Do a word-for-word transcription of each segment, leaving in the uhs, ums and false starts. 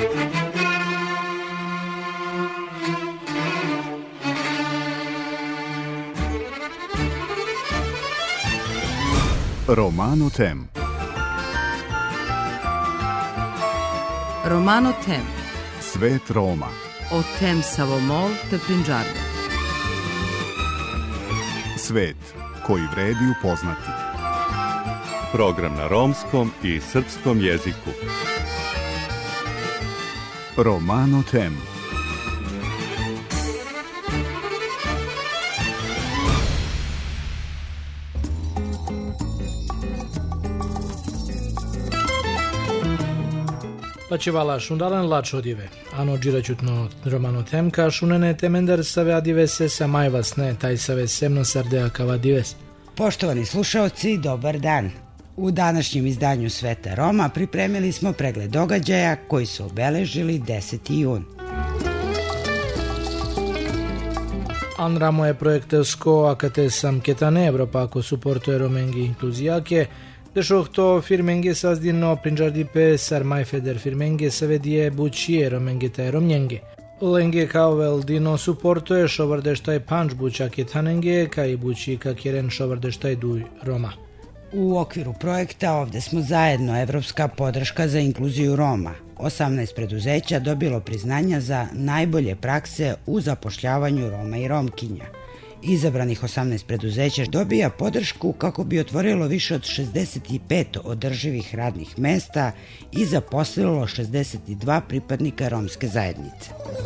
Romano Tem. Romano Tem. Svet Roma. O Tem Savomol te Prinđarde. Svet koji vredi upoznati. Program na romskom i srpskom jeziku. Romano Tem. Lacevala shundalan laçodive. Ano gjiraçutno Romano Tem ka shunene temender save adivese sa majvasne taj save semno sardea kavadives. Poštovani slušaoci, dobar dan. U današnjem izdanju Sveta Roma pripremili smo pregled događaja koji su obeležili deseti jun. Anramo je projektevsko akate sam ketane Evropa ako suporto romengi inkluzijake, deșo to firmenge sazdino Prinđardipe sarmai feder firmenge savedie bucie romengeta romnjenge. Lenge kauvel dino suporto je šovardeštaj panč buća ketanenge kai bući ka kjeren šovardeštaj duj Roma. U okviru projekta Ovde smo zajedno, evropska podrška za inkluziju Roma. osamnaest preduzeća dobilo priznanja za najbolje prakse u zapošljavanju Roma i Romkinja. Izabranih osamnaest preduzeća dobija podršku kako bi otvorilo više od šezdeset pet održivih radnih mesta i zaposlilo šezdeset dva pripadnika romske zajednice.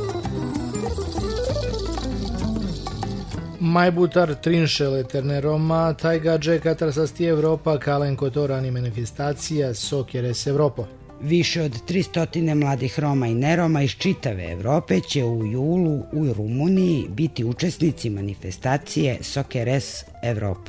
Majbutar trinšel eterne Roma, taj gađe katar sasti Evropa kalen kotorani manifestacija Sokjeres Evropo. Više od tristo mladih Roma i neroma iz čitave Evrope će u julu u Rumuniji biti učesnici manifestacije Sokjeres Evropo.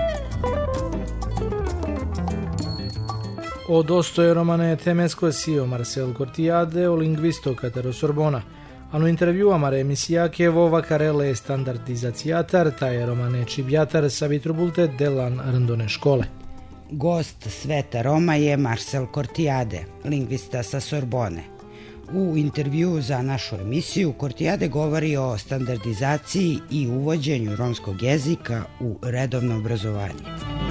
O dostoje romane temesko sio Marcel Cortiade o lingvisto Cataro Sorbona. Anu intervjua mare emisijake vova karele standardizacijatar, taj romane čibjatar sa vitrubulte delan rndone škole. Gost Sveta Roma je Marcel Cortiade, lingvista sa Sorbone. U intervjuu za našu emisiju Cortiade govori o standardizaciji i uvođenju romskog jezika u redovno obrazovanje.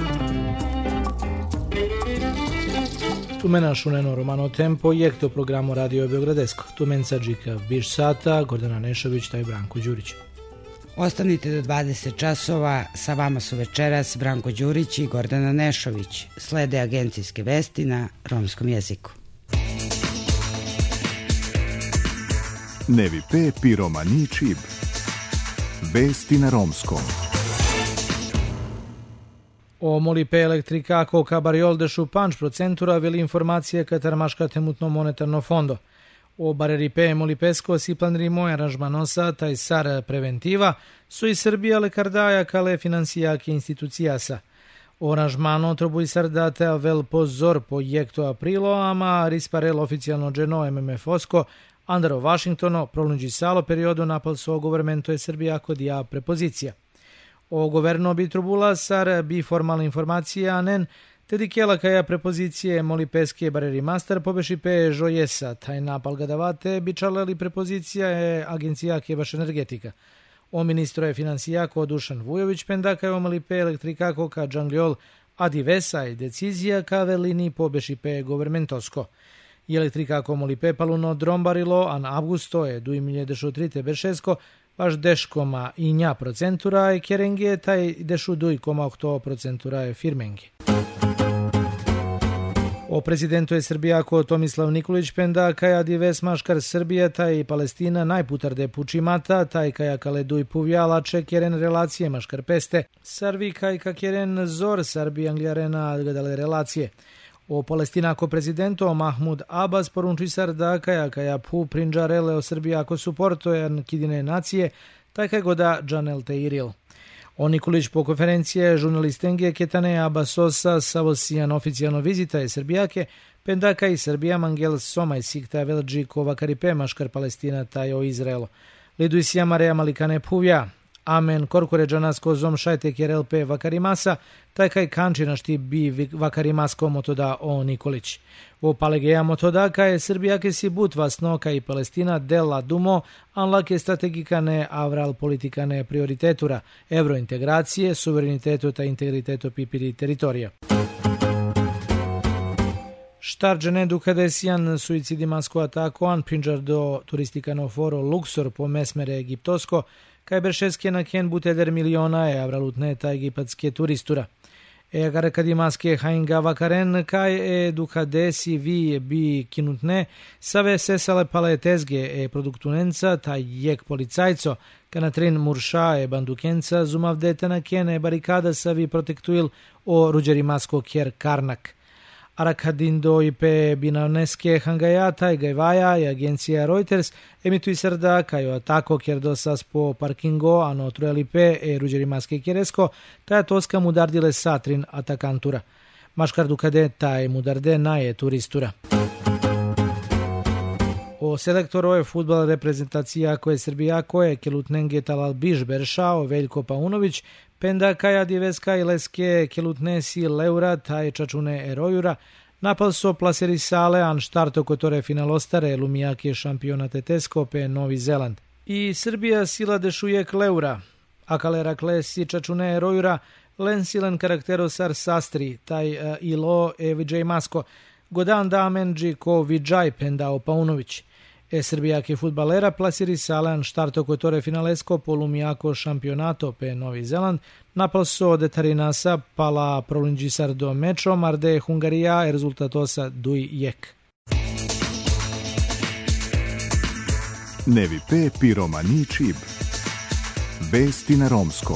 Tumena šuneno Romano Tem projekto programu Radio Beogradesko. Tumen Sadžika Biš Sata, Gordana Nešović taj Branko Đurić. Ostanite do dvadeset časova, sa vama su večeras Branko Đurić i Gordana Nešović. Slede agencijske vesti na romskom jeziku. Nevi pe pi romani čib. Vesti na romskom. O Molipe elektrikako kabariol dešu panč procentura veli informacije katarmaška temutno monetarno fondo. O bareripe Molipesko si planrimo aranžmanosa taj sar preventiva su i Srbija lekardaja kale finansijake institucijasa. O aranžmano trobuj sardate vel pozor projekto aprilo, ama risparel oficijalno dženo em em ef osko andaro Washingtono prolunđi salo periodu napal so governmento je Srbija kod ja prepozicija. O governo bi trubula sar bi formalna informacija nen Tedi kjela kaja prepozicije Molipeske bareri master pobeši pe žojesa, taj napal ga davate bi čaleli prepozicija je agencija kebaš energetika. O ministro je finansijako Dušan Vujović pendaka je o Molipe elektrikako ka džangliol adivesa i decizija ka velini pobeši pe governmentosko. I elektrikako Molipe paluno drombarilo an avgusto je du imilje dešu trite bešesko vaš deškoma i nja procentura je kerenge taj dešu duj koma okto procentura je firmenge. O prezidentu je Srbijako Tomislav Nikolić penda kaja dives maškar Srbija taj i Palestina najputarde pučimata taj kaja kale duj puvjalače kjeren relacije maškar peste sarvi kaj ka kjeren zor sarbi anglijarena gledale relacije. O Palestinako prezidento Mahmud Abbas porunči sar da kaja kaja pu prinđarele o Srbijako suporto jer kidine nacije taj kaj goda Džanel Teiril. O Nikolić po konferencije žurnalistenge Ketane Abbasosa savosijan oficijalno vizita je Srbijake, pendaka i Srbija mangel somaj sikta velđi kova karipe maškar Palestina taj o Izraelo. Lidu i sjamare Malikane puvja. Amen Korkoređanasko zom šajtek jer el pe Vakarimasa, taj kaj kanči na šti bi Vakarimasko motoda o Nikolić. O palegeja motoda kaj Srbija ke si but vasno kaj Palestina dela dumo, anla ke strategika ne avral politika ne prioritetura, evrointegracije, suverenitetu ta integritetu pipiri teritorija. Štarđene dukadesijan suicidimasko atako an pinđar do turistikano foro Luxor po mesmere egiptosko, kaj beršeske na ken buteder miliona evra lutne ta egipatske turistura. E agar kadimaske hainga vakaren kaj e dukadesi vi bi kinutne save sesale pale tezge e produktunenca ta jek policajco, kanatrin murša e bandukenca zumavdete na ken e barikada savi protektuil o ruđerimasko kjer karnak. Arakadindo i pe binavneske hangajata i gajvaja i agencija Reuters emitui srda kajo atako kjer dosas po parkingo ano trueli pe e ruđerimaske kjeresko taja toska mudardile satrin atakantura. Maškar dukade taj mudarde naje turistura. O selektoru je futbol reprezentacija koje Srbija koje kelutnenge talal biš beršao Veljko Paunović, penda kaja diveska i leske kelutnesi leura taj čačune erojura, napal so plaserisale an štarto kotore finalostare lumijake šampionate tesko pe Novi Zeland. I Srbija sila dešujek leura, a kalera klesi čačune erojura, len silen karaktero sar sastri, taj uh, ilo e Vijay Masko, godan da menđi ko Vijay pendao Paunović. E Srbijake futbalera plasiri salan štarto kotore finalesko po lumijako šampionato pe Novi Zeland, napal so detarinasa pala prolunđisar do mečo, marde Hungarija e rezultatosa duj jek. Nevi pe piromani čib. Vesti na romskom.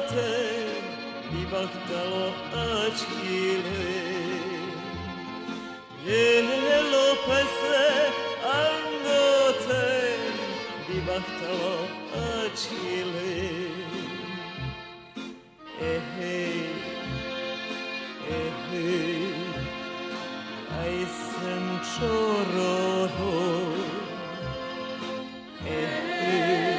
bahtalo açile Jelo pese angote Di bahtalo açile Ehey Ehey Ay sen çororo Ehey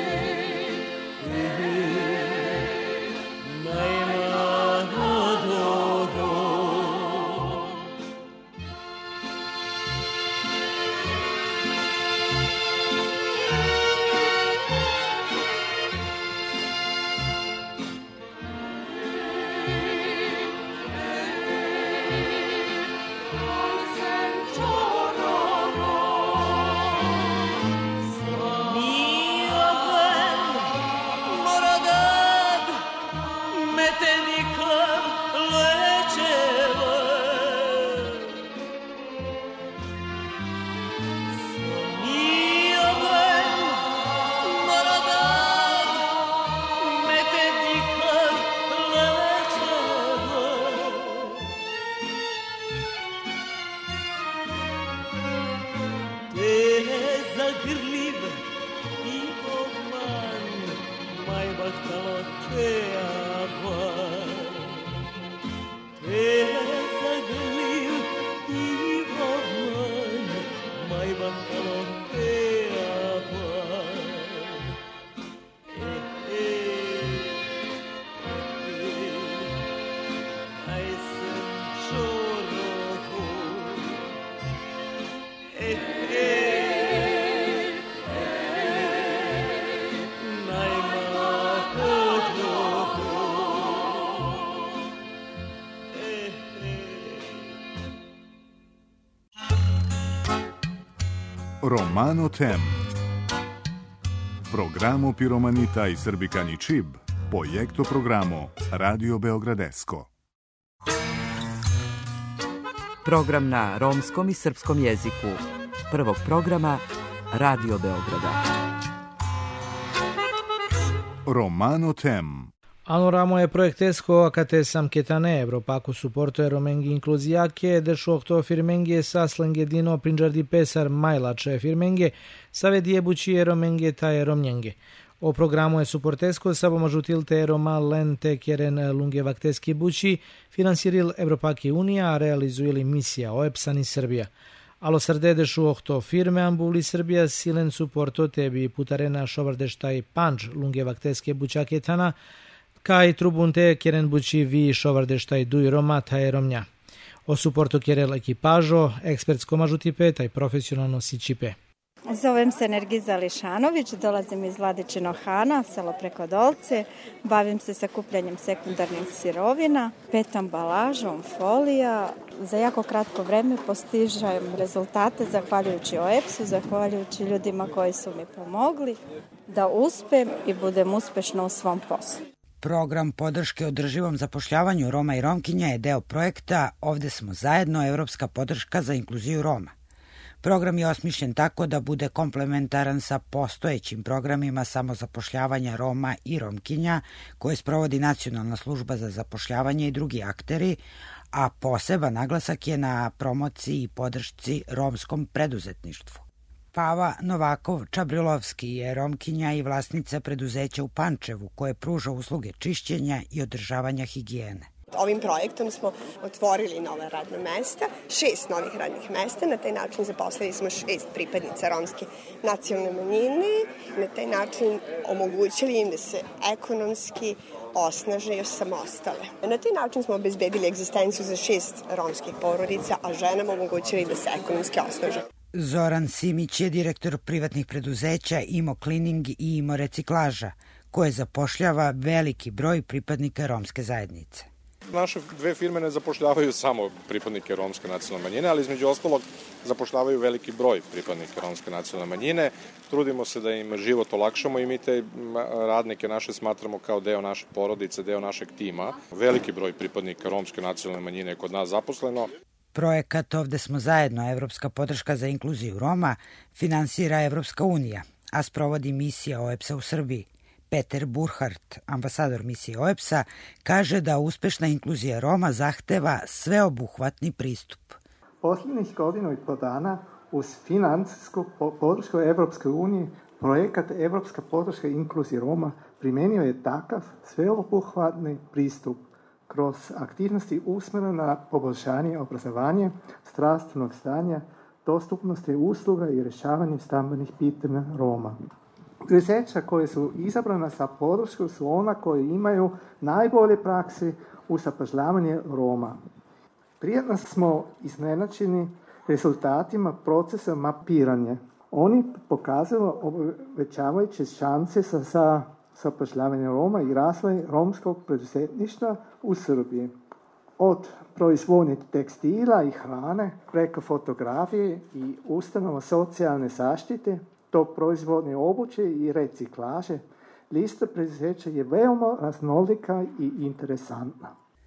Romano Tem. Programo Piromanita i Srbikani Čib, projekto programo Radio Beogradesko. Program na romskom i srpskom jeziku. Prvog programa Radio Beograda. Romano Tem. Anuramo e proiectesco acate samchetane Evropacu suporto e romengi incluziache deșohto firmenghe saslenghe dino prinjardi pesar majlače firmenghe savedie buci e romenghe ta e romnjenge. O programu e suportesco sa pomažutil te Roma lente kjeren lunge vakteski buci finansiril Evropaki Unija a realizuili misija O E P S A ni Srbija. Alo srde deșohto firme ambuli Srbija silen suporto tebi putarena šovardeštaj panč lunge vakteske bučake tana kaj trubunte kjeren buči vi šovardeštaj duj Roma ta e romnja. O suporto kjerel ekipažo, ekspertsko mažutipe taj profesionalno sičipe. Zovem se Nergiza Lišanović, dolazim iz Vladičinog Hana, selo Preko Dolce. Bavim se sakupljanjem sekundarnih sirovina, pet ambalažom, folija. Za jako kratko vreme postižem rezultate zahvaljujući O E P S-u, zahvaljujući ljudima koji su mi pomogli da uspem i budem uspešna u svom poslu. Program podrške održivom zapošljavanju Roma i Romkinja je deo projekta Ovde smo zajedno, evropska podrška za inkluziju Roma. Program je osmišljen tako da bude komplementaran sa postojećim programima samozapošljavanja Roma i Romkinja koje sprovodi Nacionalna služba za zapošljavanje i drugi akteri, a poseban naglasak je na promociji i podršci romskom preduzetništvu. Pava Novakov-Čabrilovski je Romkinja i vlasnica preduzeća u Pančevu koje pruža usluge čišćenja i održavanja higijene. Ovim projektom smo otvorili nova radna mesta, šest novih radnih mesta, na taj način zaposlili smo šest pripadnica romske nacionalne manjine, na taj način omogućili im da se ekonomski osnaže još samostale. Na taj način smo obezbedili egzistenciju za šest romskih porodica, a ženama omogućili da se ekonomski osnaže. Zoran Simić je direktor privatnih preduzeća Imo Cleaning i Imo Reciklaža, koje zapošljava veliki broj pripadnika romske zajednice. Naše dve firme ne zapošljavaju samo pripadnike romske nacionalne manjine, ali između ostalog zapošljavaju veliki broj pripadnika romske nacionalne manjine. Trudimo se da im život olakšamo i mi te radnike naše smatramo kao deo naše porodice, deo našeg tima. Veliki broj pripadnika romske nacionalne manjine je kod nas zaposleno. Projekat Ovde smo zajedno, evropska podrška za inkluziju Roma, finansira Evropska unija, a sprovodi misija O E P S-a u Srbiji. Peter Burkhardt, ambasador misije O E B S-a, kaže da uspešna inkluzija Roma zahteva sveobuhvatni pristup. Posljednjih godinu i po dana uz financijsku podršku Evropske unije projekat Evropska podrška inkluziji Roma primenio je takav sveobuhvatni pristup kroz aktivnosti usmjerene na poboljšanje obrazovanja, zdravstvenog stanja, dostupnosti usluga i rješavanje stambenih pitanja Roma. Preduzeća koje su izabrana sa podršku su ona koje imaju najbolje prakse u zapošljavanju Roma. Prijetno smo iznenačeni rezultatima procesa mapiranja. Oni pokazuju obećavajuće šanse za, za zapošljavanje Roma i razvoj romskog preduzetništva u Srbiji. Od proizvodnje tekstila i hrane preko fotografije i ustanova socijalne zaštite do proizvodnje obuće i reciklaže, lista preduzeća je veoma raznolika i interesantna.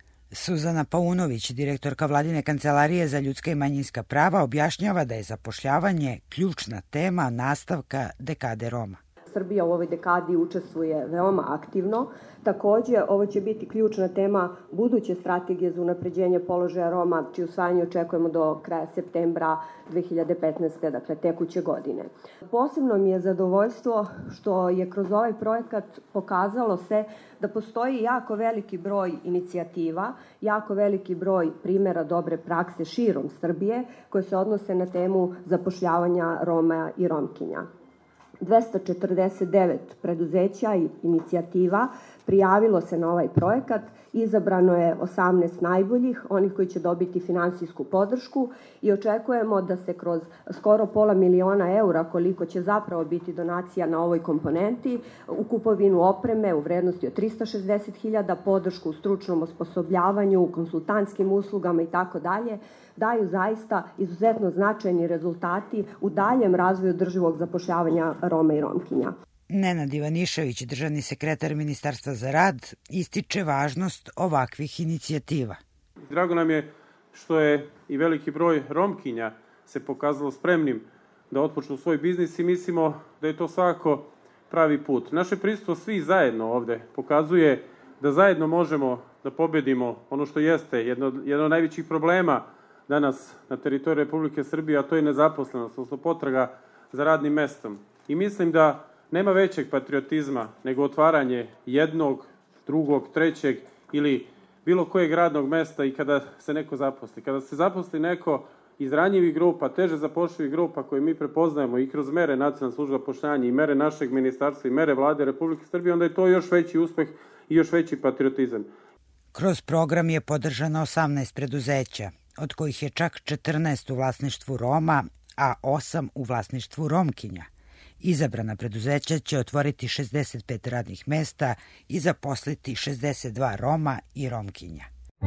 Suzana Paunović, direktorka Vladine kancelarije za ljudska i manjinska prava, objašnjava da je zapošljavanje ključna tema nastavka dekade Roma. Srbija u ovoj dekadi učestvuje veoma aktivno. Takođe, ovo će biti ključna tema buduće strategije za unapređenje položaja Roma, čije usvajanje očekujemo do kraja septembra dve hiljade petnaeste. dakle tekuće godine. Posebno mi je zadovoljstvo što je kroz ovaj projekat pokazalo se da postoji jako veliki broj inicijativa, jako veliki broj primera dobre prakse širom Srbije koje se odnose na temu zapošljavanja Roma i Romkinja. dvesta četrdeset devet preduzeća i inicijativa prijavilo se na ovaj projekat, izabrano je osamnaest najboljih, onih koji će dobiti finansijsku podršku i očekujemo da se kroz skoro pola miliona eura, koliko će zapravo biti donacija na ovoj komponenti, u kupovinu opreme u vrednosti od trista šezdeset hiljada, podršku u stručnom osposobljavanju, u konsultantskim uslugama i tako dalje, daju zaista izuzetno značajni rezultati u daljem razvoju održivog zapošljavanja Roma i Romkinja. Nenad Ivanišević, državni sekretar Ministarstva za rad, ističe važnost ovakvih inicijativa. Drago nam je što je i veliki broj Romkinja se pokazalo spremnim da otpočnu svoj biznis i mislimo da je to svakako pravi put. Naše prisustvo svi zajedno ovde pokazuje da zajedno možemo da pobedimo ono što jeste jedno, jedno od najvećih problema danas na teritoriji Republike Srbije, a to je nezaposlenost, odnosno potraga za radnim mestom. I mislim da nema većeg patriotizma nego otvaranje jednog, drugog, trećeg ili bilo kojeg radnog mesta i kada se neko zaposli. Kada se zaposli neko iz ranjivih grupa, teže zapošljivih grupa koje mi prepoznajemo i kroz mere Nacionalne službe zapošljavanja i mere našeg ministarstva i mere Vlade Republike Srbije, onda je to još veći uspeh i još veći patriotizam. Kroz program je podržano osamnaest preduzeća, od kojih je čak četrnaest u vlasništvu Roma, a osam u vlasništvu Romkinja. Izabrana preduzeća će otvoriti šezdeset pet radnih mesta i zaposliti šezdeset dva Roma i Romkinja.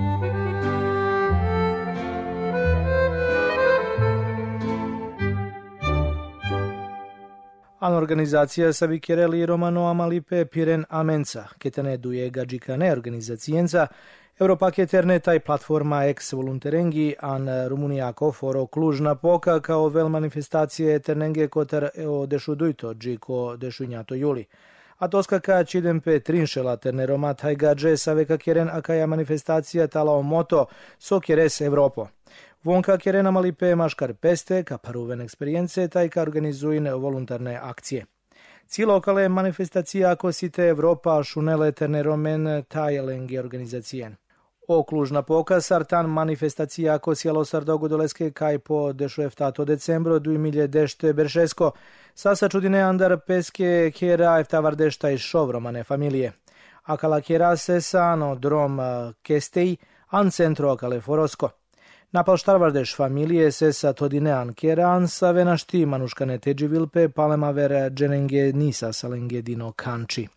Organizația Savichereli Romano Amalipe Piren Amența, ketene duje gađikane organizacijenca, Europaketer taj platforma ex volunterengi an Rumuniako foro Cluj Napoca kao vel manifestacije ternenge kotar o dešudujto džiko dešunjato juli. A toska ka čidem pe trinšela terne Roma taj gađe saveka keren akaja manifestacija talao moto so kjeres Evropo. Vonka kjerena malipe maškar peste ka paruven eksperijence taj ka organizuin voluntarne akcije. Cilj lokale manifestacija ako site Evropa šunele terne romen taj lengi organizacijen. O Cluj Napoca sartan manifestacija ako sjelo sardogu doleske kaj po dešueftato decembro du milje dešte beršesko, sasa čudine andar peske kjera eftavardešta i šovromane familije. Akala kjera se sano drom kestej an centro akale forosko. Napal štarvardeš familije se sa todine an kjera an sa venašti manuškane teđi vilpe palema ver dženenge nisa salenge dino kanči.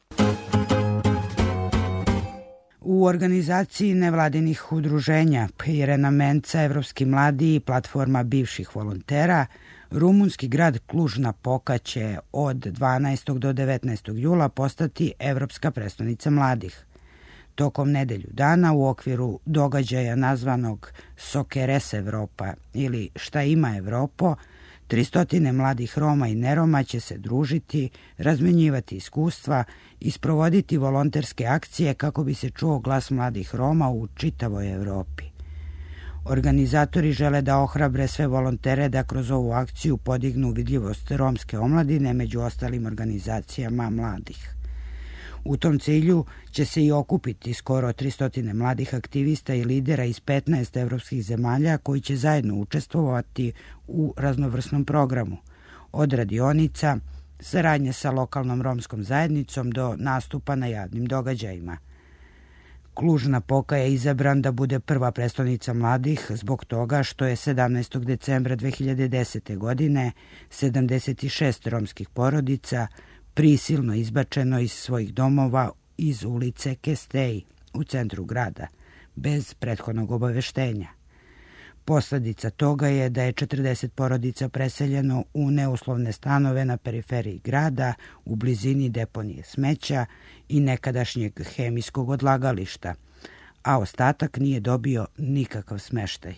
U organizaciji nevladinih udruženja Piren Amența, Evropski mladi i platforma bivših volontera, rumunski grad Cluj Napoca će od dvanaestog do devetnaestog jula postati Evropska prestonica mladih. Tokom nedelju dana u okviru događaja nazvanog So kjeres Evropa ili Šta ima Evropo, Tristotine mladih Roma i Neroma će se družiti, razmenjivati iskustva i sprovoditi volonterske akcije kako bi se čuo glas mladih Roma u čitavoj Evropi. Organizatori žele da ohrabre sve volontere da kroz ovu akciju podignu vidljivost romske omladine među ostalim organizacijama mladih. U tom cilju će se i okupiti skoro tristotine mladih aktivista i lidera iz petnaest evropskih zemalja koji će zajedno učestvovati u raznovrsnom programu, od radionica, saradnje sa lokalnom romskom zajednicom do nastupa na javnim događajima. Cluj-Napoca je izabran da bude prva prestonica mladih zbog toga što je sedamnaestog decembra dve hiljade desete. godine sedamdeset šest romskih porodica prisilno izbačeno iz svojih domova iz ulice Kestej u centru grada, bez prethodnog obaveštenja. Posledica toga je da je četrdeset porodica preseljeno u neuslovne stanove na periferiji grada, u blizini deponije smeća i nekadašnjeg hemijskog odlagališta, a ostatak nije dobio nikakav smeštaj.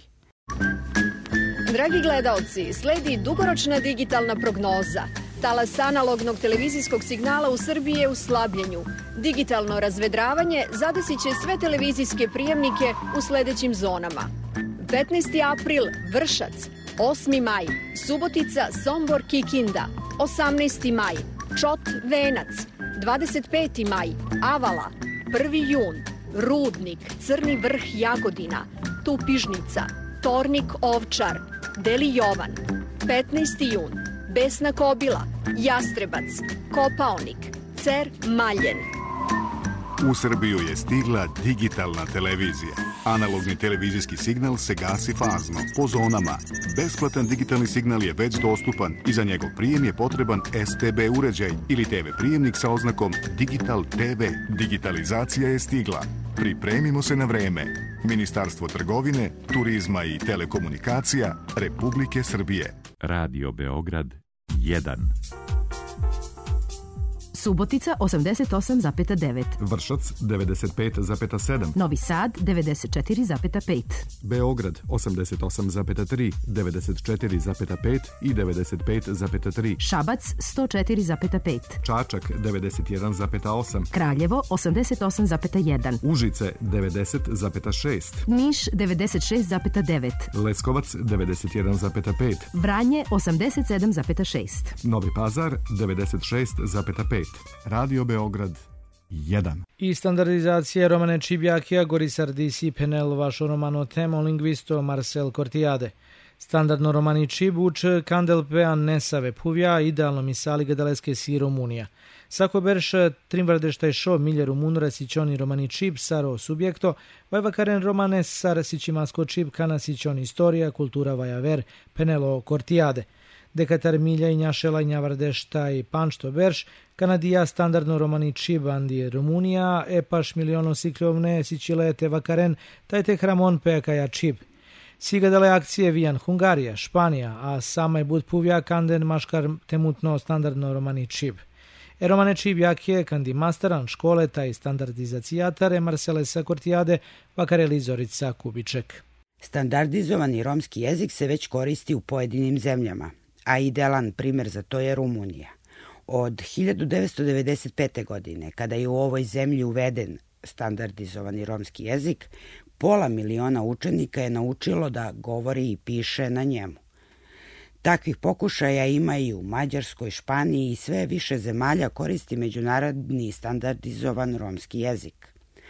Dragi gledaoci, sledi dugoročna digitalna prognoza. Talas analognog televizijskog signala u Srbiji je u slabljenju. Digitalno razvedravanje zadesit će sve televizijske prijemnike u sledećim zonama. petnaesti april Vršac, osmi maj Subotica, Sombor, Kikinda, osamnaesti maj Čot, Venac, dvadeset peti maj Avala, prvi jun Rudnik, Crni Vrh, Jagodina, Tupižnica, Tornik, Ovčar, Deli Jovan, petnaesti jun Besna Kobila, Jastrebac, Kopaonik, Cer, Maljen. U Srbiju je stigla digitalna televizija. Analogni televizijski signal se gasi fazno, po zonama. Besplatan digitalni signal je već dostupan i za njegov prijem je potreban S T B uređaj ili T V prijemnik sa oznakom Digital T V. Digitalizacija je stigla. Pripremimo se na vreme. Ministarstvo trgovine, turizma i telekomunikacija Republike Srbije. Radio Beograd jedan. Subotica osamdeset osam zarez devet. Vršac devedeset pet zarez sedam. Novi Sad devedeset četiri zarez pet. Beograd osamdeset osam zarez tri, devedeset četiri zarez pet i devedeset pet zarez tri. Šabac sto četiri zarez pet. Čačak devedeset jedan zarez osam. Kraljevo osamdeset osam zarez jedan. Užice devedeset zarez šest. Niš devedeset šest zarez devet. Leskovac devedeset jedan zarez pet. Vranje osamdeset sedam zarez šest. Novi Pazar devedeset šest zarez pet. Radio Beograd jedan. I standardizacija Romane Čibjakija, Gorisar Disi, Penel, vašo romano temo, lingvisto Marcel Cortiade. Standardno romani Čib uč Kandel Pean Nesave Puvja, idealno misali gadaleske si Romunija. Sako berš trimvardeštaj šo milje rumunura sićoni romani Čib, saro subjekto, vajvakaren romanes sar sićimasko Čib, kana sićoni istorija, kultura vajaver, Penelo Cortiade. Dekatar milja i njašela i njavardešta i panšto berš, Kanadija standardno romani Čib, Andi Rumunija, epaš miliono sikljovne sićilete vakaren, tajte hramon pekaja Čib. Sigadale akcije vijan Hungarija, Španija, a samaj bud puvja kanden maškar temutno standardno romani Čib. E romane Čib jakje kandi masteran škole taj standardizacijatare Marcelesa Cortiade, vakareli Zorica Kubiček. Standardizovani romski jezik se već koristi u pojedinim zemljama, a idealan primer za to je Rumunija. Od hiljadu devetsto devedeset pete. godine, kada je u ovoj zemlji uveden standardizovani romski jezik, pola miliona učenika je naučilo da govori i piše na njemu. Takvih pokušaja ima i u Mađarskoj, Španiji i sve više zemalja koristi međunarodni standardizovan romski jezik.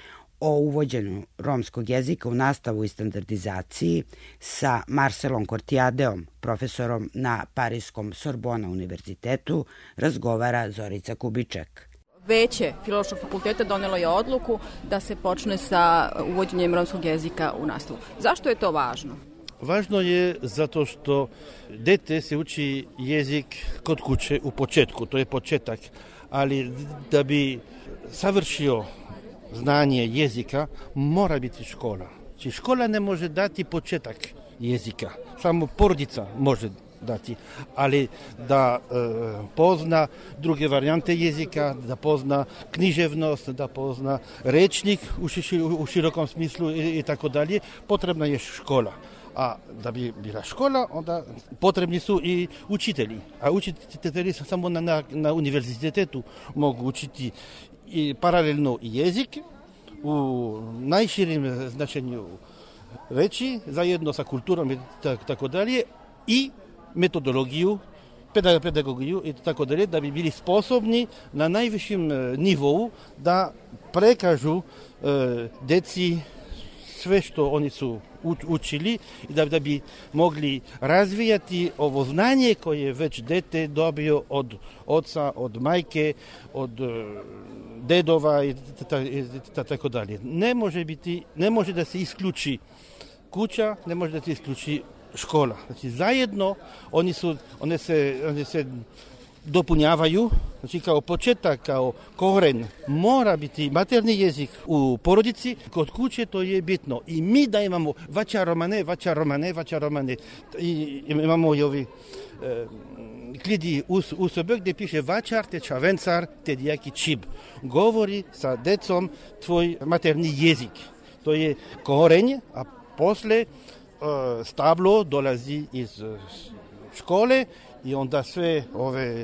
O uvođenju romskog jezika u nastavu i standardizaciji sa Marcelom Cortiadeom, profesorom na Parijskom Sorbona univerzitetu, razgovara Zorica Kubiček. Veće Filološkog fakulteta donelo je odluku da se počne sa uvođenjem romskog jezika u nastavu. Zašto je to važno? Važno je zato što dete se uči jezik kod kuće u početku, to je početak, ali da bi savršio znanje jezika mora biti škola. Znači škola ne može dati početak jezika, samo porodica može dati, ali da e, pozna druge varijante jezika, da pozna književnost, da pozna rečnik u, ši, u širokom smislu i, i tako dalje, potrebna je škola. A da bi bila škola, onda potrebni su i učitelji. A učitelji samo na, na, na univerzitetu mogu učiti i paralelno i jezik u najširim značenju reći, zajedno sa kulturom i tak, tako dalje, i metodologiju, pedagogiju i tako dalje, da bi bili sposobni na najvišem nivou da prekažu e, deci sve što oni su učili i da, da bi mogli razvijati ovo znanje koje je već dete dobio od oca, od majke, od dedova i tako dalje. Ne može biti, ne može da se isključi kuća, ne može da se isključi škola. Znači zajedno oni su, one se, one se dopunjavaju, znači kao početak, kao koren mora biti materni jezik u porodici, kod kuće to je bitno. I mi da imamo vača romane, vača romane, vača romane. I imamo i ovi e, klidi u, u sobe gdje piše vačar, te čavencar, te dijaki čib. Govori sa decom tvoj materni jezik. To je korenje, a posle e, stablo dolazi iz škole i onda sve ove e,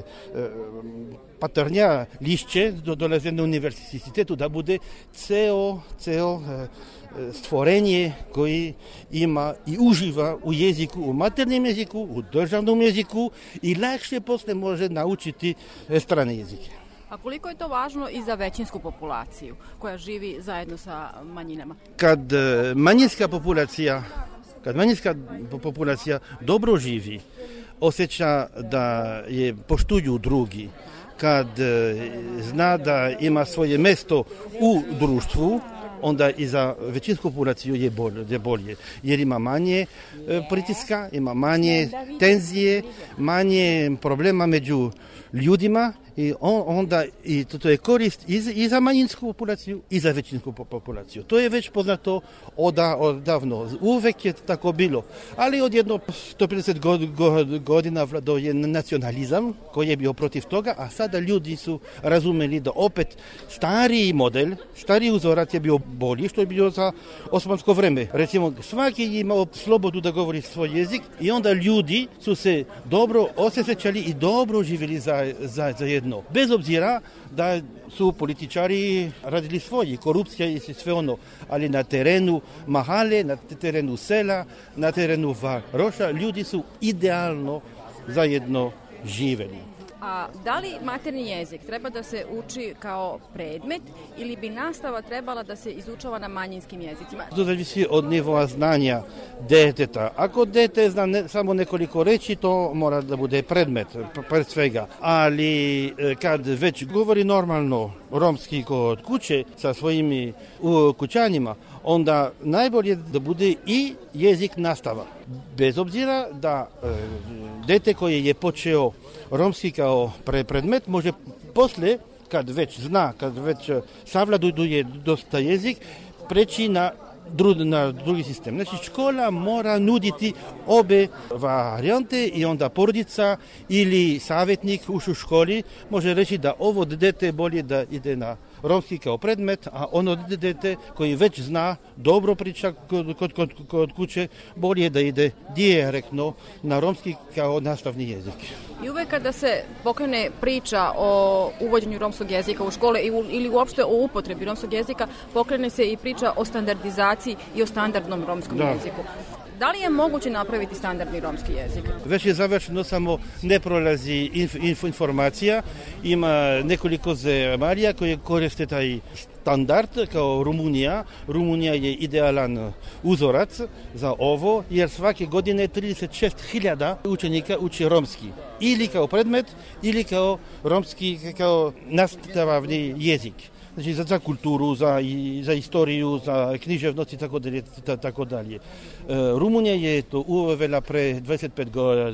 patrnja lišće do, dolaze na univerzitetu da bude ceo, ceo e, stvorenje koji ima i uživa u jeziku, u maternom jeziku, u državnom jeziku i lakše posle može naučiti strane jezike. A koliko je to važno i za većinsku populaciju koja živi zajedno sa manjinama? Kad manjinska populacija, kad manjinska populacija dobro živi, osjeća da je poštuju drugi, kad zna da ima svoje mjesto u društvu, onda i za većinsku populaciju je bolje, je bolje jer ima manje pritiska, ima manje tenzije, manje problema među ljudima i on, onda i to, to je korist i za, i za manjinsku populaciju i za većinsku populaciju. To je već poznato oda, odavno. Uvek je tako bilo. Ali od jedno sto pedeset godina vladao je nacionalizam koji je bio protiv toga, a sada ljudi su razumeli da opet stariji model, stariji uzorac je bio bolji što je bio za osmansko vreme. Recimo, svaki je imao slobodu da govori svoj jezik i onda ljudi su se dobro osjećali i dobro živjeli za, za, za jedno. Bez obzira da su političari radili svoji, korupcija i sve ono, ali na terenu mahale, na terenu sela, na terenu varoša, ljudi su idealno zajedno živeli. A da li materni jezik treba da se uči kao predmet ili bi nastava trebala da se izučava na manjinskim jezicima? To zavisi od nivoa znanja deteta. Ako dete zna ne, samo nekoliko reći, to mora da bude predmet, pred svega. Ali kad već govori normalno romski kod kuće sa svojimi kućanima, onda najbolje da bude i jezik nastava. Bez obzira da e, dete koje je počeo romski kao pre predmet može posle, kad već zna, kad već savladuje dosta jezik, preći na, dru, na drugi sistem. Znači škola mora nuditi obe varijante i onda porodica ili savjetnik u školi može reći da ovo dete bolje da ide na romski kao predmet, a ono dete koji već zna, dobro priča kod, kod, kod, kod kuće, bolje da ide direktno na romski kao nastavni jezik. I uvek kada se pokrene priča o uvođenju romskog jezika u škole ili uopšte o upotrebi romskog jezika, pokrene se i priča o standardizaciji i o standardnom romskom da. jeziku. Da li je moguće napraviti standardni romski jezik? Već je završeno, samo ne prolazi inf, inf, informacija. Ima nekoliko zemalja koje koriste taj standard kao Rumunija. Rumunija je idealan uzorac za ovo, jer svake godine trideset šest hiljada učenika uči romski. Ili kao predmet, ili kao romski, kao nastavni jezik. Znači za, za kulturu, za, za istoriju, za književnost i tako dalje. Tako dalje. E, Rumunija je to uvela pre dvadeset pet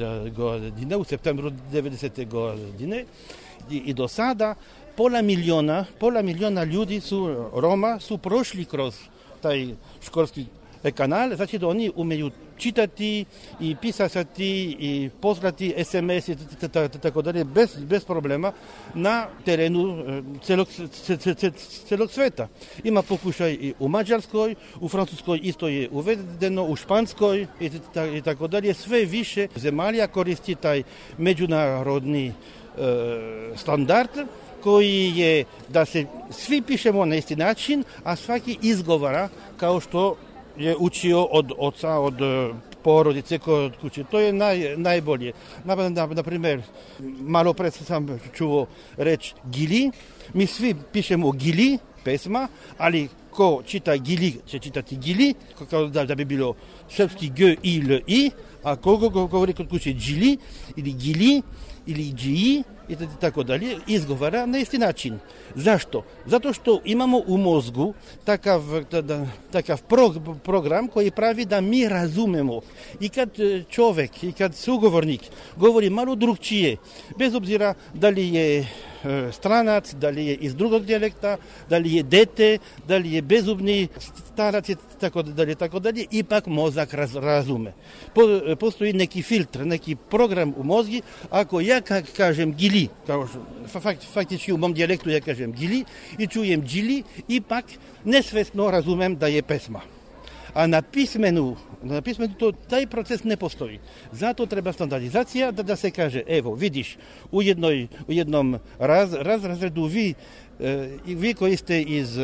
godina, u septembru devedesete godine i, i do sada pola miliona, pola miliona ljudi su Roma su prošli kroz taj školski kanal, znači da oni umeju čitati i pisati i poslati es em es i tako dalje bez, bez problema na terenu celog, celog sveta. Ima pokušaj i u Mađarskoj, u Francuskoj isto je uvedeno, u Španskoj i tako dalje. Sve više zemalja koristi taj međunarodni e, standard koji je da se svi pišemo na isti način, a svaki izgovara kao što je učio od oca, od porodice, kod kuće. To je naj, najbolje. Na, na, na primjer, malo pre sam čuo reč Gili. Mi svi pišemo Gili, pesma, ali ko čita Gili, će čitati Gili, kao da, da bi bilo srpski G, I, L, I, a ko govori kod kuće Gili ili Gili, ili G i tako dalje, izgovara na isti način. Zašto? Zato što imamo u mozgu takav, takav pro, program koji pravi da mi razumemo. I kad čovjek, i kad sugovornik govori malo drugčije, bez obzira da li je stranac, da li je iz drugog dijalekta, da li je dete, da li je bezubni starac i tako dalje, tako dalje, ipak mozak raz, razume. Po, postoji neki filtr, neki program u mozgi, ako ja kažem Gili, kao fakt, faktički u mom dijalektu ja kažem Gili i čujem Gili, ipak nesvesno razumem da je pesma. A na pismenu, na pismenu to, taj proces ne postoji. Zato treba standardizacija da, da se kaže, evo, vidiš, u, jednoj, u jednom raz, raz, razredu vi, e, vi koji ste iz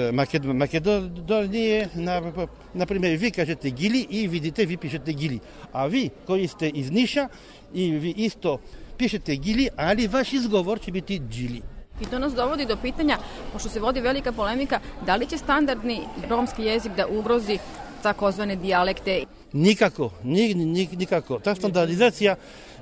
Makedonije, na, na primjer, vi kažete Gili i vidite, vi pišete Gili. A vi koji ste iz Niša i vi isto pišete Gili, ali vaš izgovor će biti Gili. I to nas dovodi do pitanja, pošto se vodi velika polemika, da li će standardni romski jezik da ugrozi takozvane dijalekte? Nikako, nik, nik, nikako. Ta standardizacija,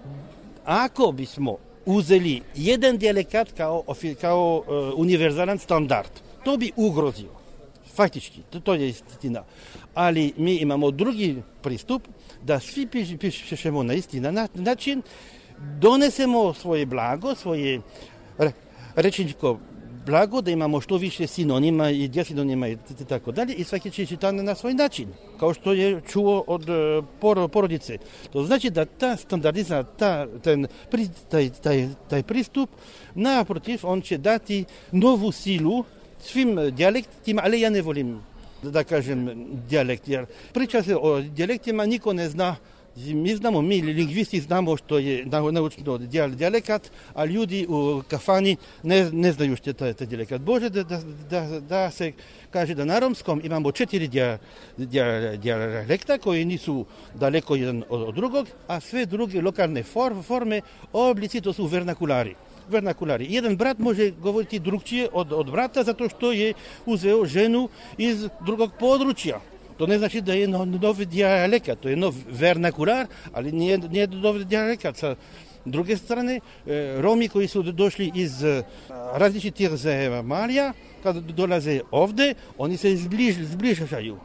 ako bismo uzeli jedan dijalekat kao, kao uh, univerzalan standard, to bi ugrozio. Faktički, to, to je istina. Ali mi imamo drugi pristup, da svi piš, pišemo na isti način, donesemo svoje blago, svoje re, rečničko blago, da imamo što više sinonima i diasinonima i tako dalje, i svaki će čitati na svoj način, kao što je čuo od por, porodice. To znači da ta standardiza, ta, ten, taj, taj, taj pristup, naprotiv, on će dati novu silu svim dijalektima, ali ja ne volim da kažem dijalekt, jer priča se o dijalektima, niko ne zna. Mi znamo, mi lingvisti znamo što je naučno dijalekat, a ljudi u kafani ne, ne znaju što je taj, taj dijalekat. Bože da, da, da, da se kaže da na romskom imamo četiri dia, dia, dijalekta koji nisu daleko jedan od, od drugog, a sve druge lokalne for, forme, oblici, to su vernakulari. vernakulari. Jedan brat može govoriti drugčije od, od brata zato što je uzeo ženu iz drugog područja. To ne znači da je nov dijalekat, to je nov vernakular, ali nije, nije nov dijalekat. Sa druge strane, Romi koji su došli iz različitih zemalja, kad dolaze ovdje, oni se zbliž, zbližaju.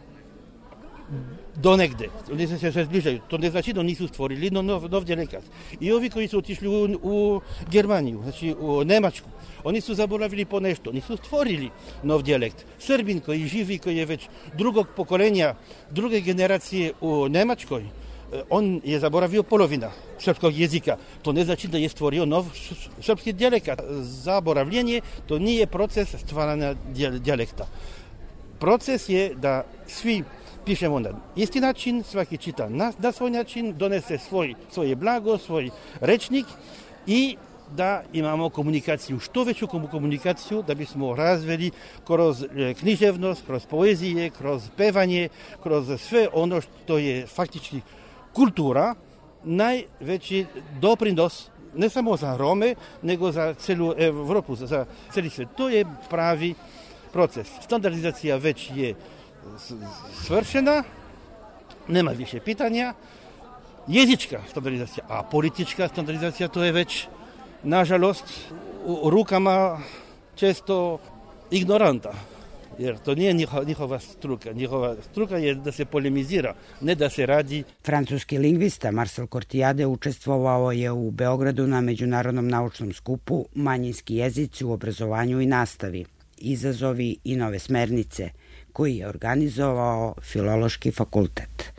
Do negde, oni se, se zbližaju. To ne znači da nisu stvorili nov, nov dijalekat. I ovi koji su otišli u, u Germaniju, znači u Nemačku, oni su zaboravili po nešto, nisu stvorili nov dijalekt. Srbin koji živi, koji je već drugog pokolenja, druge generacije u Nemačkoj, on je zaboravio polovina srpskog jezika. To ne znači da je stvorio nov srpski dijalekat. Zaboravljenje, to nije proces stvaranja dijalekta. Proces je da svi pišemo na isti način, svaki čita na, na svoj način, donese svoj, svoje blago, svoj rečnik i da imamo komunikaciju, što veću komunikaciju, da bismo razvili kroz književnost, kroz poezije, kroz pevanje, kroz sve ono što je faktički kultura, najveći doprinos ne samo za Rome, nego za celu Evropu, za cijeli svijet. To je pravi proces. Standardizacija već je svršena, nema više pitanja. Jezička standardizacija, a politička standardizacija to je već, nažalost, u rukama često ignoranta. Jer to nije njihova, njihova struka. Njihova struka je da se polemizira, ne da se radi. Francuski lingvista Marcel Cortiade učestvovao je u Beogradu na Međunarodnom naučnom skupu Manjinski jezici u obrazovanju i nastavi. izazovi i nove smernice, koji je organizovao Filološki fakultet.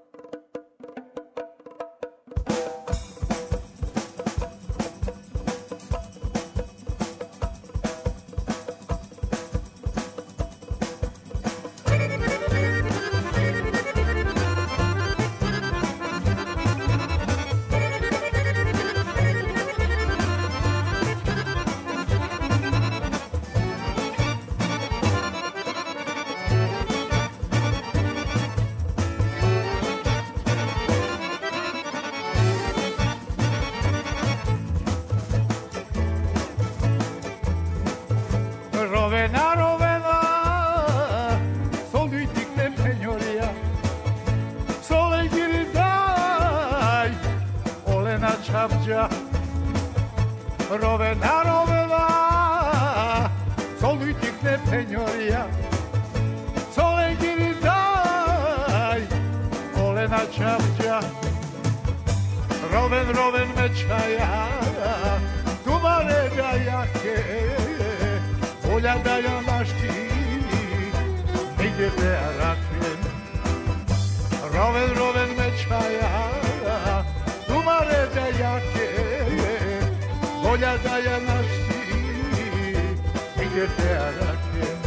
Rovena, rovena, soli tikne penjoria, sole giridaj, olena čavđa. Rovena, rovena, soli tikne penjoria, sole giridaj, olena čavđa. Roven, roven mečaja, tumare da jake, volja da ja našti, nigdje te arakem. Roven, roven mečaja, tumare da jake, volja da ja našti, nigdje te arakem.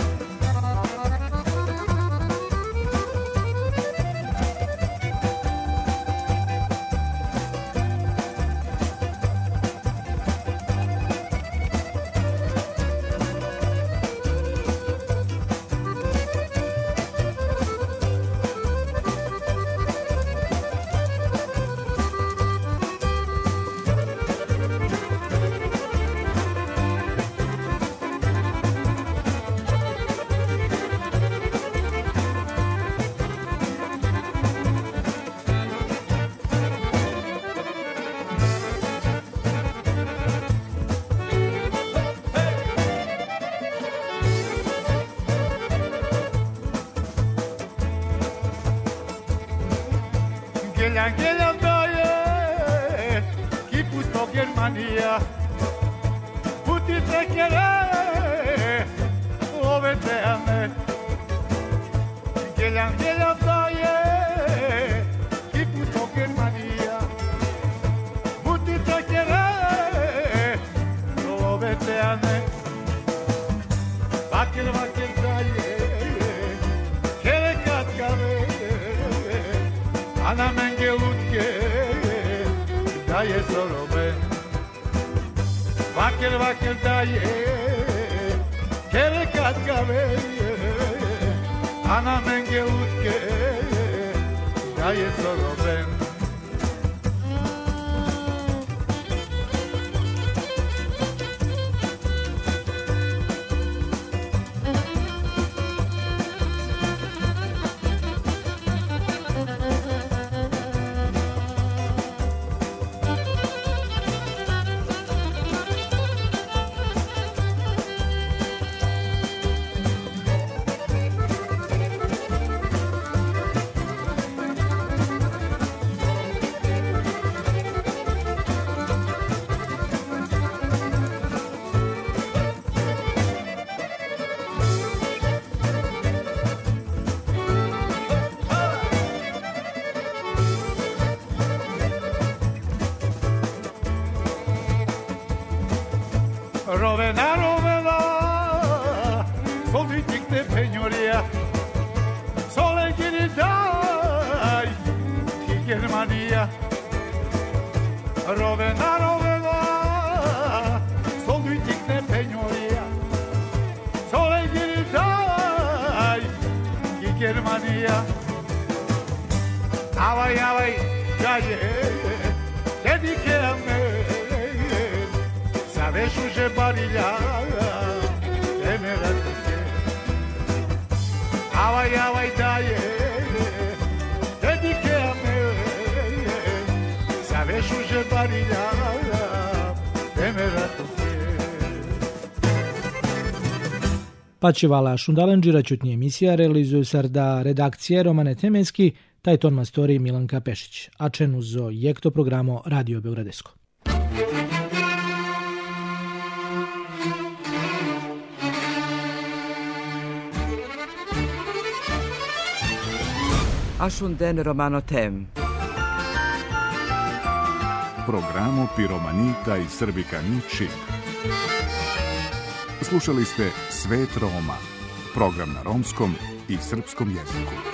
Geljan, geljan daje, ki pusto Germanija, puti trekere, ove teame. Geljan, geljan daje, ki pusto Germanija, puti trekere, ove teame. Vaker, vaker daje, kere katkave, Ana menge lutke, daje soroben. Vaker, vaker daje, kere katkave. Ana menge lutke, daje soroben. Rovena, rovena, soli tikne penjoria, sole giridaj, ki Germanija. Rovena, rovena, soli tikne penjoria, sole giridaj, ki Germanija. Avaj, avaj, daje, dedike me, Vešu že barilja, temera tuke. Avaj, avaj daje, dedike me, sa vešu že barilja, temera tuke. Pačivala Šundalenđira čutnje emisija realizuju sarda redakcije Romane Temenski, taj ton mastori Milanka Pešić, a čenu zo jekto programo Radio Beogradesko. Ašunden romano tem. Programo Piromanita i Srbika Ničim. Slušali ste Svet Roma, program na romskom i srpskom jeziku.